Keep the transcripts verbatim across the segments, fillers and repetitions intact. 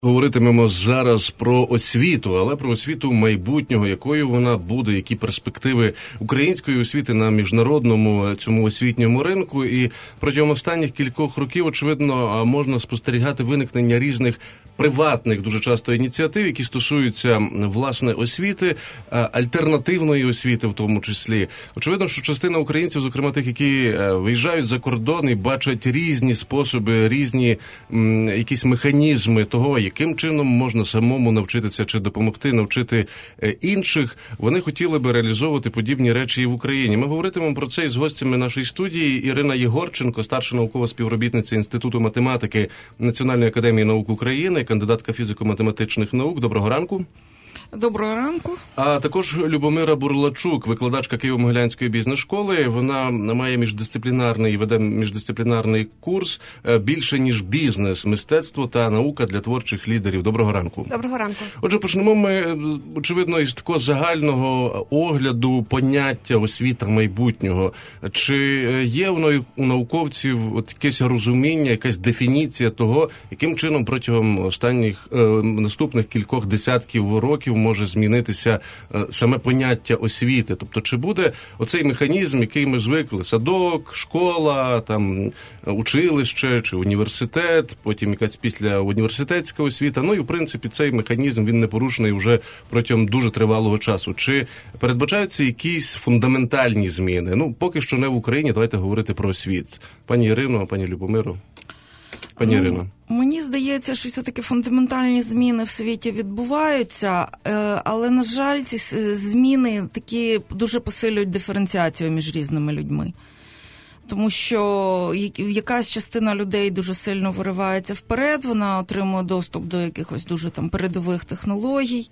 Говоритимемо зараз про освіту, але про освіту майбутнього, якою вона буде, які перспективи української освіти на міжнародному цьому освітньому ринку. І протягом останніх кількох років, очевидно, можна спостерігати виникнення різних приватних дуже часто ініціатив, які стосуються, власне, освіти, альтернативної освіти в тому числі. Очевидно, що частина українців, зокрема тих, які виїжджають за кордон і бачать різні способи, різні м, якісь механізми того, яким чином можна самому навчитися чи допомогти навчити інших, вони хотіли би реалізовувати подібні речі і в Україні. Ми говоритимемо про це із гостями нашої студії. Ірина Єгорченко, старша наукова співробітниця Інституту математики Національної академії наук України, кандидатка фізико-математичних наук. Доброго ранку. Доброго ранку. А також Любомира Бурлачук, викладачка Києво-Могилянської бізнес-школи. Вона має міждисциплінарний, веде міждисциплінарний курс «Більше, ніж бізнес. Мистецтво та наука для творчих лідерів». Доброго ранку. Доброго ранку. Отже, почнемо ми, очевидно, із такого загального огляду поняття освіта майбутнього. Чи є у науковців от якесь розуміння, якась дефініція того, яким чином протягом останніх е, наступних кількох десятків років може змінитися саме поняття освіти? Тобто, чи буде оцей механізм, який ми звикли, садок, школа, там, училище чи університет, потім якась після університетська освіта, ну і, в принципі, цей механізм, він не порушений вже протягом дуже тривалого часу. Чи передбачаються якісь фундаментальні зміни? Ну, поки що не в Україні, давайте говорити про освіту. Пані Ірино, пані Любомиро. Пані ну, Ірино. Мені здається, що все-таки фундаментальні зміни в світі відбуваються, але, на жаль, ці зміни такі дуже посилюють диференціацію між різними людьми. Тому що якась частина людей дуже сильно виривається вперед, вона отримує доступ до якихось дуже там передових технологій,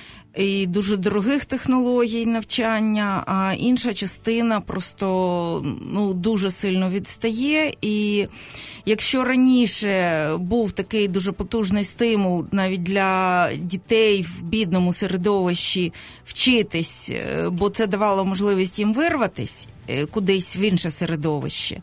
і дуже дорогих технологій навчання, а інша частина просто ну, дуже сильно відстає. І якщо раніше був такий дуже потужний стимул навіть для дітей в бідному середовищі вчитись, бо це давало можливість їм вирватись кудись в інше середовище,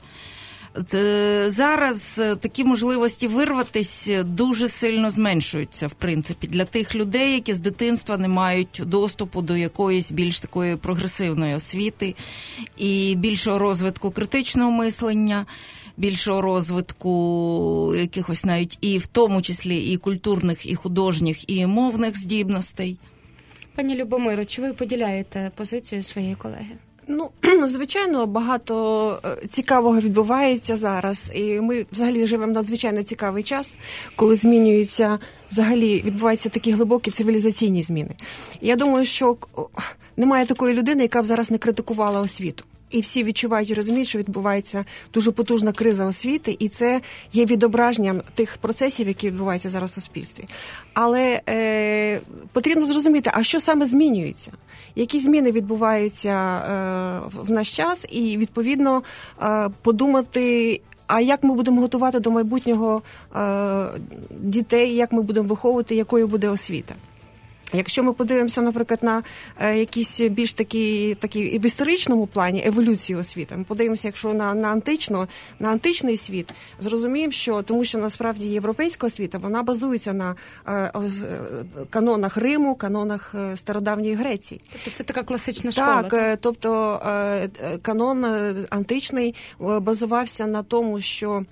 зараз такі можливості вирватись дуже сильно зменшуються, в принципі, для тих людей, які з дитинства не мають доступу до якоїсь більш такої прогресивної освіти і більшого розвитку критичного мислення, більшого розвитку якихось навіть і в тому числі і культурних, і художніх, і мовних здібностей. Пані Любомиро, чи ви поділяєте позицію своєї колеги? Ну, звичайно, багато цікавого відбувається зараз, і ми взагалі живемо в надзвичайно цікавий час, коли змінюються, взагалі відбуваються такі глибокі цивілізаційні зміни. Я думаю, що немає такої людини, яка б зараз не критикувала освіту. І всі відчувають і розуміють, що відбувається дуже потужна криза освіти, і це є відображенням тих процесів, які відбуваються зараз в суспільстві. Але е, потрібно зрозуміти, а що саме змінюється? Які зміни відбуваються е, в наш час, і, відповідно, е, подумати, а як ми будемо готувати до майбутнього е, дітей, як ми будемо виховувати, якою буде освіта. Якщо ми подивимося, наприклад, на е, якісь більш такі, такі в історичному плані еволюцію освіти, ми подивимося, якщо на, на, антично, на античний світ, зрозуміємо, що, тому що насправді європейська освіта, вона базується на е, канонах Риму, канонах стародавньої Греції. Тобто це така класична школа? Так, так? Тобто е, канон античний базувався на тому, що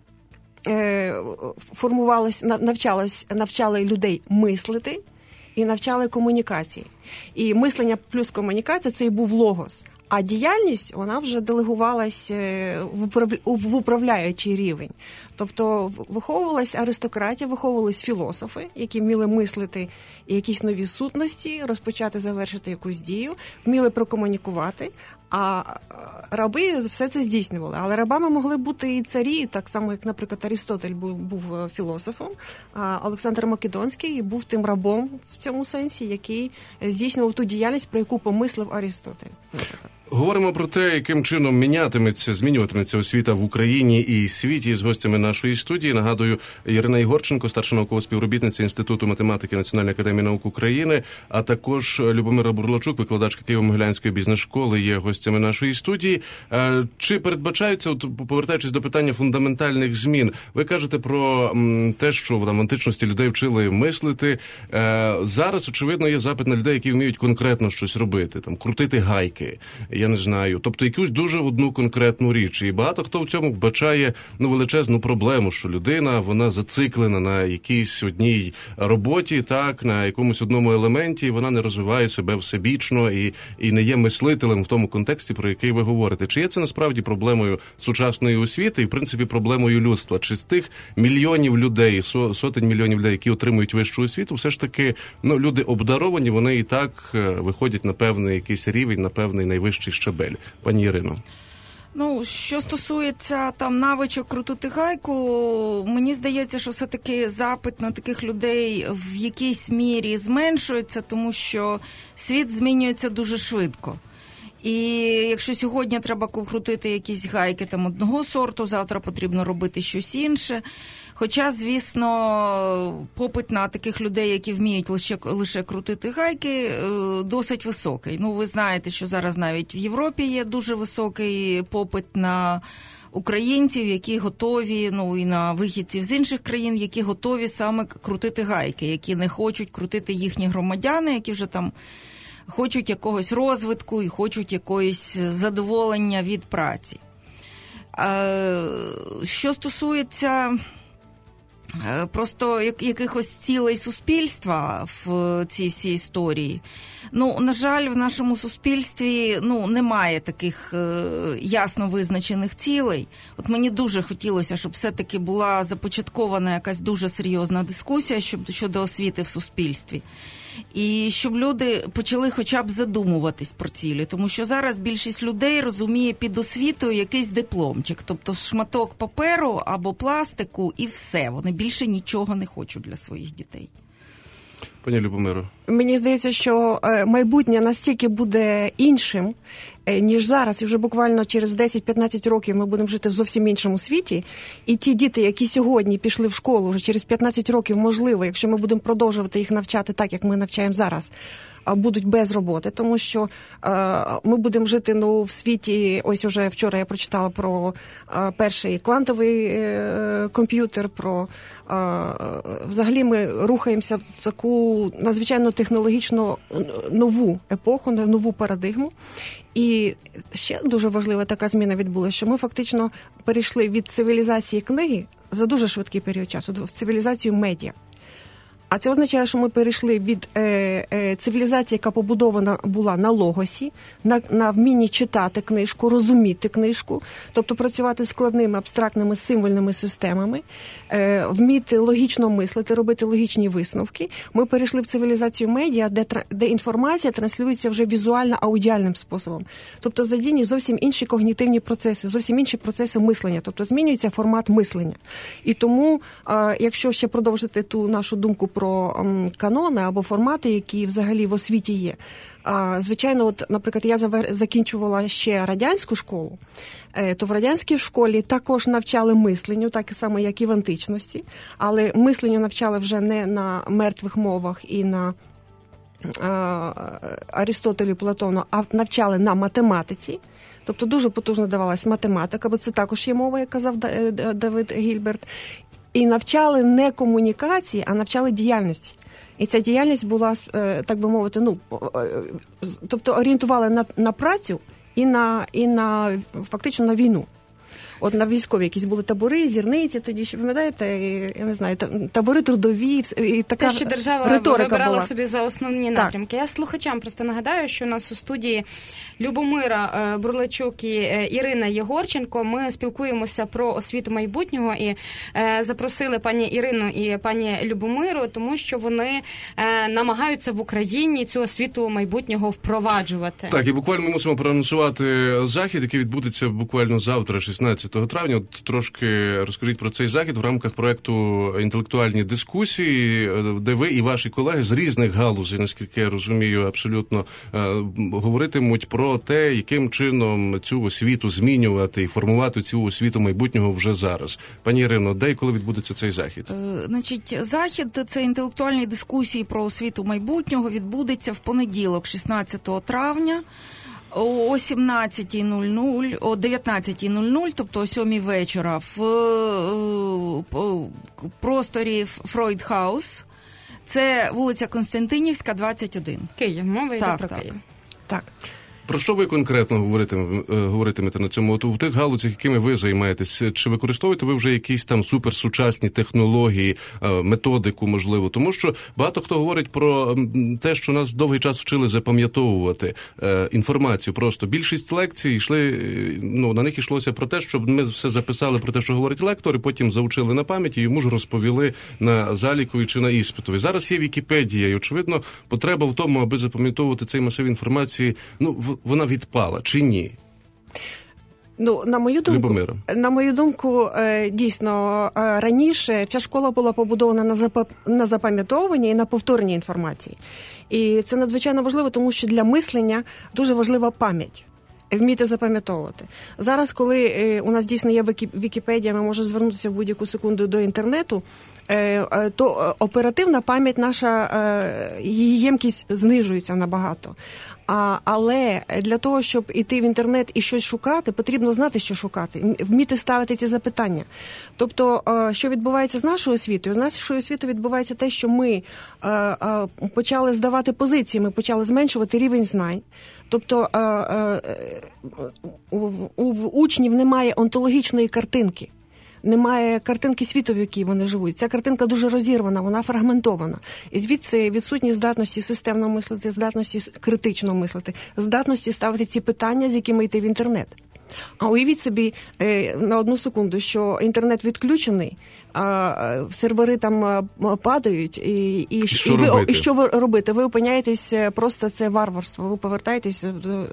е, формувалось, навчалось, навчали людей мислити, і навчали комунікації. І мислення плюс комунікація – це і був логос. А діяльність, вона вже делегувалась в управляючий рівень. Тобто виховувалась аристократія, виховувались філософи, які вміли мислити якісь нові сутності, розпочати, завершити якусь дію, вміли прокомунікувати, а раби все це здійснювали. Але рабами могли бути і царі, так само, як, наприклад, Арістотель був, був філософом, а Олександр Македонський був тим рабом в цьому сенсі, який здійснював ту діяльність, про яку помислив Арістотель. Говоримо про те, яким чином мінятиметься, змінюватиметься освіта в Україні і світі з гостями нашої студії. Нагадую, Ірина Єгорченко, старша наукова співробітниця Інституту математики Національної академії наук України, а також Любомира Бурлачук, викладачка Києво-Могилянської бізнес-школи, є гостями нашої студії. Чи передбачаються, от, повертаючись до питання фундаментальних змін, ви кажете про те, що в античності людей вчили мислити. Зараз, очевидно, є запит на людей, які вміють конкретно щось робити, там, крутити гайки, я не знаю, тобто якусь дуже одну конкретну річ. І багато хто в цьому вбачає ну, величезну проблему, що людина, вона зациклена на якійсь одній роботі, так, на якомусь одному елементі, і вона не розвиває себе всебічно і, і не є мислителем в тому контексті, про який ви говорите. Чи є це насправді проблемою сучасної освіти і, в принципі, проблемою людства? Чи з тих мільйонів людей, сотень мільйонів людей, які отримують вищу освіту, все ж таки, ну, люди обдаровані, вони і так виходять на певний якийсь рівень, на певний найвищий щабель? Пані Ірино. Ну, що стосується там навичок крутити гайку, мені здається, що все-таки запит на таких людей в якійсь мірі зменшується, тому що світ змінюється дуже швидко. І якщо сьогодні треба крутити якісь гайки там одного сорту, завтра потрібно робити щось інше. Хоча, звісно, попит на таких людей, які вміють лише, лише крутити гайки, досить високий. Ну, ви знаєте, що зараз навіть в Європі є дуже високий попит на українців, які готові, ну і на вихідців з інших країн, які готові саме крутити гайки, які не хочуть крутити їхні громадяни, які вже там хочуть якогось розвитку і хочуть якогось задоволення від праці. Що стосується просто якихось цілей суспільства в цій всій історії, ну, на жаль, в нашому суспільстві ну, немає таких ясно визначених цілей. От мені дуже хотілося, щоб все-таки була започаткована якась дуже серйозна дискусія щодо освіти в суспільстві. І щоб люди почали хоча б задумуватись про цілі, тому що зараз більшість людей розуміє під освітою якийсь дипломчик, тобто шматок паперу або пластику і все, вони більше нічого не хочуть для своїх дітей. Пані Любомиро. Мені здається, що майбутнє настільки буде іншим, ніж зараз. І вже буквально через десять-п'ятнадцять років ми будемо жити в зовсім іншому світі. І ті діти, які сьогодні пішли в школу, вже через п'ятнадцять років, можливо, якщо ми будемо продовжувати їх навчати так, як ми навчаємо зараз, будуть без роботи, тому що е, ми будемо жити ну, в світі, ось уже вчора я прочитала про е, перший квантовий е, комп'ютер, про е, взагалі ми рухаємося в таку надзвичайно технологічно нову епоху, нову парадигму. І ще дуже важлива така зміна відбулася, що ми фактично перейшли від цивілізації книги за дуже швидкий період часу в цивілізацію медіа. А це означає, що ми перейшли від е, е, цивілізації, яка побудована була на логосі, на, на вмінні читати книжку, розуміти книжку, тобто працювати з складними абстрактними символьними системами, е, вміти логічно мислити, робити логічні висновки. Ми перейшли в цивілізацію медіа, де, де інформація транслюється вже візуально-аудіальним способом. Тобто задіяні зовсім інші когнітивні процеси, зовсім інші процеси мислення, тобто змінюється формат мислення. І тому, е, якщо ще продовжити ту нашу думку про канони або формати, які взагалі в освіті є. Звичайно, от, наприклад, я закінчувала ще радянську школу, то в радянській школі також навчали мисленню, так само, як і в античності, але мисленню навчали вже не на мертвих мовах і на Аристотелю, Платону, а навчали на математиці. Тобто дуже потужно давалась математика, бо це також є мова, як казав Давид Гільберт. І навчали не комунікації, а навчали діяльності. І ця діяльність була, так би мовити, ну, тобто орієнтували на, на працю і на, і на, фактично на війну. От на військові якісь були табори, зірниці, тоді, що пам'ятаєте, я не знаю, табори трудові, і така те, що держава риторика вибирала була. Собі за основні так. напрямки. Я слухачам просто нагадаю, що у нас у студії Любомира Бурлачук і Ірина Єгорченко. Ми спілкуємося про освіту майбутнього і запросили пані Ірину і пані Любомиру, тому що вони намагаються в Україні цю освіту майбутнього впроваджувати. Так, і буквально ми мусимо проанонсувати захід, який відбудеться буквально завтра, шістнадцятого шістнадцятого травня. От трошки розкажіть про цей захід в рамках проекту «Інтелектуальні дискусії», де ви і ваші колеги з різних галузей, наскільки я розумію, абсолютно говоритимуть про те, яким чином цю освіту змінювати і формувати цю освіту майбутнього вже зараз. Пані Ірино, де і коли відбудеться цей захід? Значить, захід – це інтелектуальні дискусії про освіту майбутнього, відбудеться в понеділок, шістнадцятого травня, о сімнадцятій нуль нуль, о дев'ятнадцятій нуль нуль, тобто о сьомій вечора, в просторі Фройд Хаус. Це вулиця Константинівська, двадцять один. Київ, мова йде про так. Київ. Так. Про що ви конкретно говоритимете, говоритимете на цьому? От у тих галузях, якими ви займаєтесь, чи використовуєте ви вже якісь там суперсучасні технології, методику, можливо? Тому що багато хто говорить про те, що нас довгий час вчили запам'ятовувати інформацію. Просто більшість лекцій йшли, ну, на них йшлося про те, щоб ми все записали про те, що говорить лектор, і потім заучили на пам'ять, і йому ж розповіли на залікові чи на іспитові. Зараз є Вікіпедія, і, очевидно, потреба в тому, аби запам'ятовувати цей масив інформації, ну, вона відпала, чи ні? Ну, на мою думку, Любомира. на мою думку, дійсно, раніше ця школа була побудована на запа... на запам'ятовуванні і на повторенні інформації. І це надзвичайно важливо, тому що для мислення дуже важлива пам'ять. Вміти запам'ятовувати. Зараз, коли у нас дійсно є Вікіпедія, ми можемо звернутися в будь-яку секунду до інтернету, то оперативна пам'ять наша, її ємкість знижується набагато. А, але для того, щоб іти в інтернет і щось шукати, потрібно знати, що шукати, вміти ставити ці запитання. Тобто, що відбувається з нашою освітою? З нашою освітою відбувається те, що ми почали здавати позиції, ми почали зменшувати рівень знань. Тобто у учнів немає онтологічної картинки. Немає картинки світу, в якій вони живуть. Ця картинка дуже розірвана, вона фрагментована. І звідси відсутність здатності системно мислити, здатності критично мислити, здатності ставити ці питання, з якими йти в інтернет. А уявіть собі на одну секунду, що інтернет відключений, а сервери там падають, і, і, і, що, і, ви, робити? і що ви робите? Ви опиняєтесь, просто це варварство, ви повертаєтесь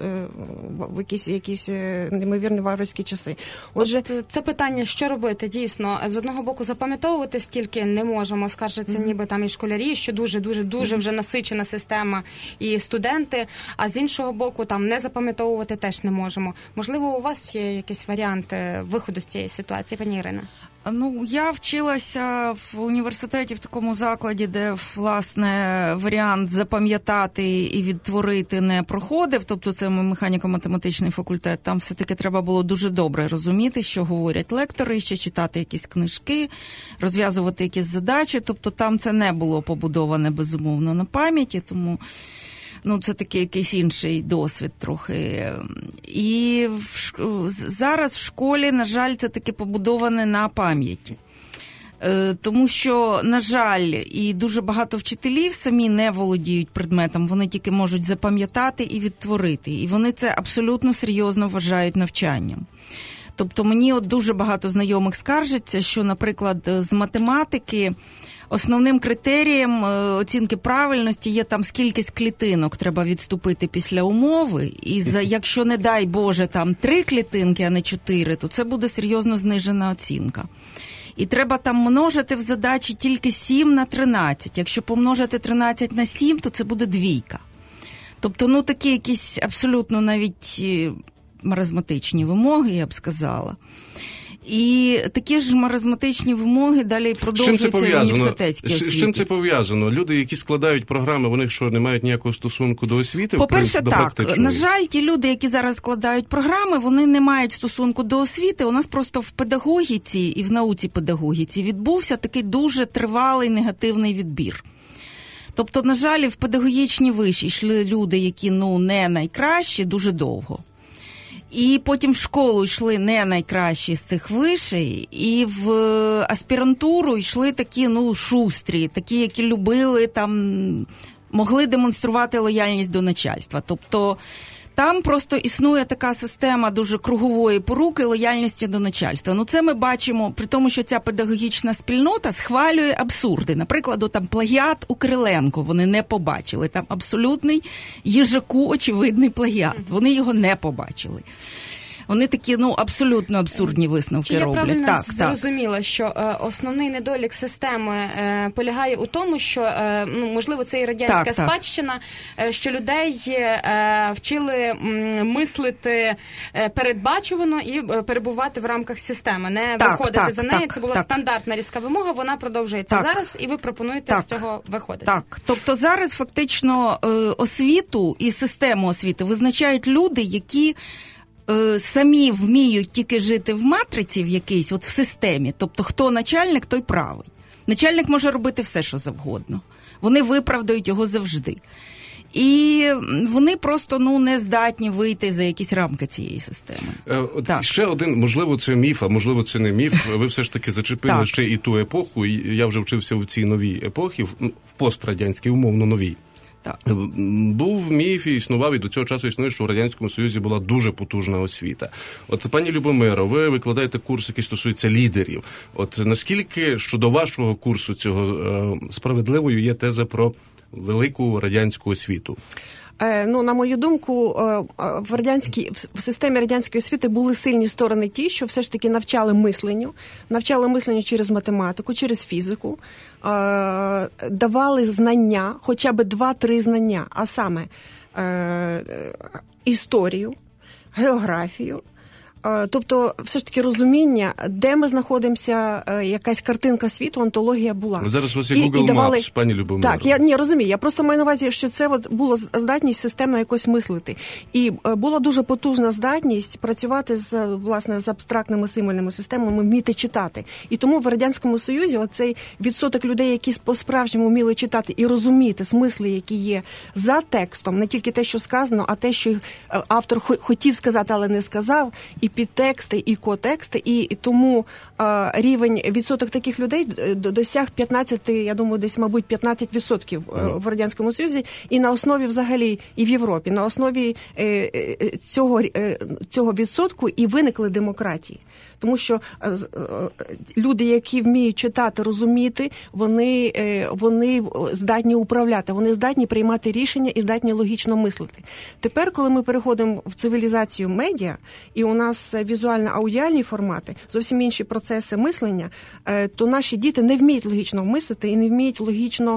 в якісь, якісь неймовірні варварські часи. Отже, От це питання, що робити, дійсно, з одного боку запам'ятовувати стільки не можемо, скаржаться mm-hmm. ніби там і школярі, що дуже-дуже-дуже вже насичена система і студенти, а з іншого боку там не запам'ятовувати теж не можемо. Можливо, у вас є якісь варіанти виходу з цієї ситуації, пані Ірина? Ну, я вчилася в університеті в такому закладі, де, власне, варіант запам'ятати і відтворити не проходив, тобто це механіко-математичний факультет, там все-таки треба було дуже добре розуміти, що говорять лектори, ще читати якісь книжки, розв'язувати якісь задачі, тобто там це не було побудоване, безумовно, на пам'яті, тому... Ну, це такий якийсь інший досвід трохи. І в, зараз в школі, на жаль, це таки побудоване на пам'яті. Е, тому що, на жаль, і дуже багато вчителів самі не володіють предметом, вони тільки можуть запам'ятати і відтворити. І вони це абсолютно серйозно вважають навчанням. Тобто мені от дуже багато знайомих скаржаться, що, наприклад, з математики основним критерієм оцінки правильності є там скількись клітинок треба відступити після умови, і за, якщо, не дай Боже, там три клітинки, а не чотири, то це буде серйозно знижена оцінка. І треба там множити в задачі тільки сім на тринадцять. Якщо помножити тринадцять на сім, то це буде двійка. Тобто, ну, такі якісь абсолютно навіть маразматичні вимоги, я б сказала. І такі ж маразматичні вимоги далі продовжуються в університетській освіті. З чим це пов'язано? Люди, які складають програми, вони що, не мають ніякого стосунку до освіти? По-перше, до так. На жаль, ті люди, які зараз складають програми, вони не мають стосунку до освіти. У нас просто в педагогіці і в науці педагогіці відбувся такий дуже тривалий негативний відбір. Тобто, на жаль, в педагогічні виші йшли люди, які, ну, не найкращі, дуже довго. І потім в школу йшли не найкращі з цих вишей, і в аспірантуру йшли такі, ну, шустрі, такі, які любили, там, могли демонструвати лояльність до начальства. Тобто там просто існує така система дуже кругової поруки лояльності до начальства. Ну, це ми бачимо, при тому, що ця педагогічна спільнота схвалює абсурди. Наприклад, там плагіат у Кириленко вони не побачили. Там абсолютний Їжаку очевидний плагіат. Вони його не побачили. Вони такі, ну, абсолютно абсурдні висновки Чи я роблять. правильно Так, зрозуміла, так. що е, основний недолік системи е, полягає у тому, що, е, ну, можливо, це і радянська так, спадщина, е, що людей е, вчили м, мислити е, передбачувано і е, перебувати в рамках системи, не так, виходити так, за неї. так, це була так. стандартна різка вимога, вона продовжується так. зараз, і ви пропонуєте так. з цього виходити. Так, тобто зараз фактично е, освіту і систему освіти визначають люди, які е, самі вміють тільки жити в матриці в якійсь, от в системі. Тобто хто начальник, той правий. Начальник може робити все, що завгодно. Вони виправдають його завжди. І вони просто, ну, не здатні вийти за якісь рамки цієї системи. Е, от ще один, можливо, це міф, а можливо, це не міф. Ви все ж таки зачепили ще і ту епоху. І я вже вчився в цій новій епохі, в пострадянській, умовно новій. Так. Був міф і існував, і до цього часу існує, що в Радянському Союзі була дуже потужна освіта. От, пані Любомиро, ви викладаєте курс, який стосується лідерів. От наскільки щодо вашого курсу цього е, справедливою є теза про велику радянську освіту? Ну, на мою думку, в радянській в системі радянської освіти були сильні сторони ті, що все ж таки навчали мисленню, навчали мисленню через математику, через фізику, давали знання, хоча б два-три знання, а саме історію, географію. Тобто, все ж таки розуміння, де ми знаходимося, якась картинка світу, онтологія була. Зараз у вас є Google давали... Maps, пані Любомиро. Так, я не розумію. Я просто маю на увазі, що це от було здатність системно якось мислити. І була дуже потужна здатність працювати з, власне, з абстрактними символьними системами, вміти читати. І тому в Радянському Союзі оцей відсоток людей, які по-справжньому вміли читати і розуміти смисли, які є за текстом, не тільки те, що сказано, а те, що автор хотів сказати, але не сказав, і підтексти, і котексти, і, і тому а, рівень, відсоток таких людей досяг п'ятнадцять, я думаю, десь, мабуть, п'ятнадцять відсотків mm. в Радянському Союзі, і на основі взагалі, і в Європі, на основі е, цього, е, цього відсотку і виникли демократії. Тому що е, е, люди, які вміють читати, розуміти, вони, е, вони здатні управляти, вони здатні приймати рішення і здатні логічно мислити. Тепер, коли ми переходимо в цивілізацію медіа, і у нас візуально-аудіальні формати, зовсім інші процеси мислення, то наші діти не вміють логічно мислити і не вміють логічно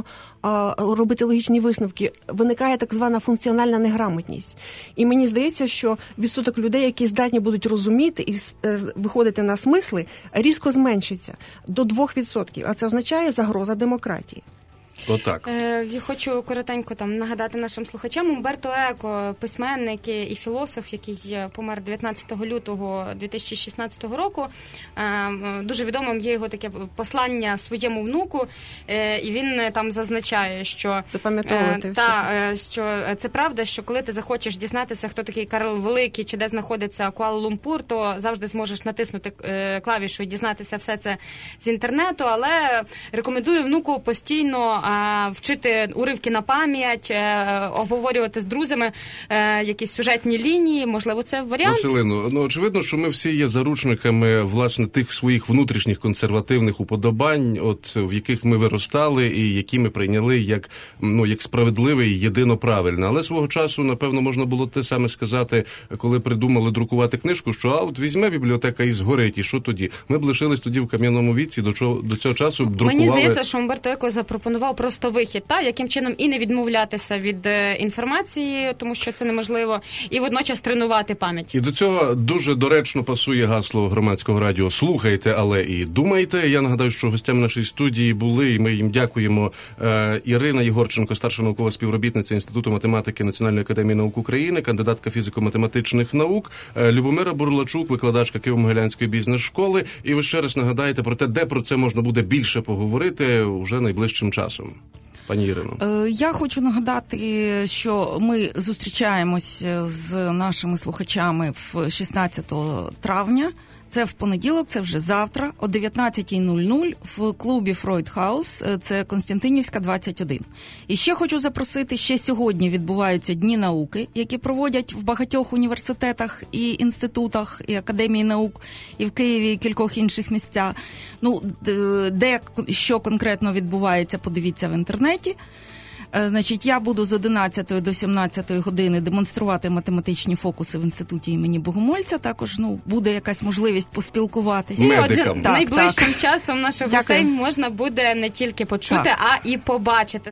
робити логічні висновки. Виникає так звана функціональна неграмотність. І мені здається, що відсоток людей, які здатні будуть розуміти і виходити на смисли, різко зменшиться до двох відсотків. А це означає загроза демократії. Отак. Е, хочу коротенько там нагадати нашим слухачам. Умберто Еко, письменник і філософ, який помер дев'ятнадцятого лютого дві тисячі шістнадцятого року. Е, дуже відомим є його таке послання своєму внуку, е, і він там зазначає, що запам'ятовувати е, та, е, що це правда, що коли ти захочеш дізнатися, хто такий Карл Великий, чи де знаходиться Куала-Лумпур, то завжди зможеш натиснути е, клавішу і дізнатися все це з інтернету, але рекомендую внуку постійно вчити уривки на пам'ять, обговорювати з друзями якісь сюжетні лінії, можливо, це варіант? Василино, ну, очевидно, що ми всі є заручниками, власне, тих своїх внутрішніх консервативних уподобань, от в яких ми виростали і які ми прийняли як, ну, як справедливе і єдино правильне. Але свого часу, напевно, можна було те саме сказати, коли придумали друкувати книжку, що а от візьме бібліотека і згорить, і що тоді? Ми б лишились тоді в кам'яному віці, до чого до цього часу друкували... Мені здається, що Умберто Еко запропонував просто вихід, та, яким чином і не відмовлятися від інформації, тому що це неможливо, і водночас тренувати пам'ять. І до цього дуже доречно пасує гасло громадського радіо «Слухайте, але і думайте». Я нагадаю, що гостями нашої студії були, і ми їм дякуємо, е, Ірина Єгорченко, старша наукова співробітниця Інституту математики Національної академії наук України, кандидатка фізико-математичних наук, е, Любомира Бурлачук, викладачка Києво-Могилянської бізнес-школи. І ви ще раз нагадаєте про те, де про це можна буде більше поговорити вже найближчим часом. Пані Ірино. Я хочу нагадати, що ми зустрічаємось з нашими слухачами в шістнадцятого травня. Це в понеділок, це вже завтра, о дев'ятнадцятій нуль нуль в клубі Фройд Хаус, це Константинівська, двадцять один. І ще хочу запросити, ще сьогодні відбуваються Дні науки, які проводять в багатьох університетах і інститутах, і Академії наук, і в Києві, і кількох інших місцях. Ну, де, що конкретно відбувається, подивіться в інтернеті. Значить, я буду з одинадцятої до сімнадцятої години демонструвати математичні фокуси в інституті імені Богомольця. Також ну буде якась можливість поспілкуватися. І отже, Медикам. найближчим Так, часом наших Дякую. гостей можна буде не тільки почути, Так. а і побачити.